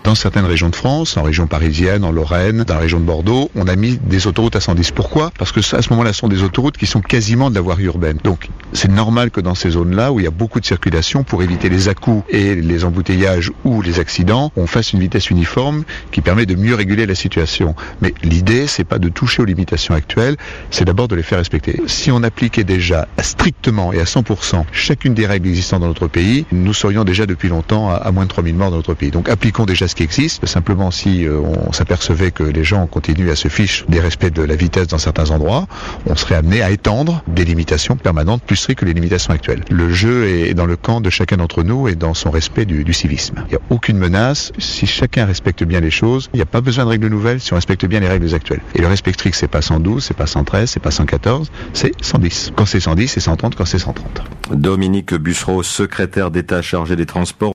Dans certaines régions de France, en région parisienne, en Lorraine, dans la région de Bordeaux, on a mis des autoroutes à 110. Pourquoi ? Parce que à ce moment-là, ce sont des autoroutes qui sont quasiment de la voirie urbaine. Donc, c'est normal que dans ces zones-là, où il y a beaucoup de circulation, pour éviter les à-coups et les embouteillages ou les accidents, on fasse une vitesse uniforme qui permet de mieux réguler la situation. Mais l'idée, c'est pas de toucher aux limitations actuelles, c'est d'abord de les faire respecter. Si on appliquait déjà strictement et à 100% chacune des règles existantes dans notre pays, nous serions déjà depuis longtemps à moins de 3000 morts dans notre pays. Donc appliquons déjà ce qui existe. Simplement, si on s'apercevait que les gens continuent à se ficher des respects de la vitesse dans certains endroits, on serait amené à étendre des limitations permanentes plus strictes que les limitations actuelles. Le jeu est dans le camp de chacun d'entre nous et dans son respect du civisme. Il n'y a aucune menace. Si chacun respecte bien les choses, il n'y a pas besoin de règles nouvelles si on respecte bien les règles actuelles. Et le respect strict, c'est pas 112, c'est pas 113, c'est pas 114, c'est 110. Quand c'est 110, c'est 130, quand c'est 130. Dominique Bussereau, secrétaire d'État chargé des Transports.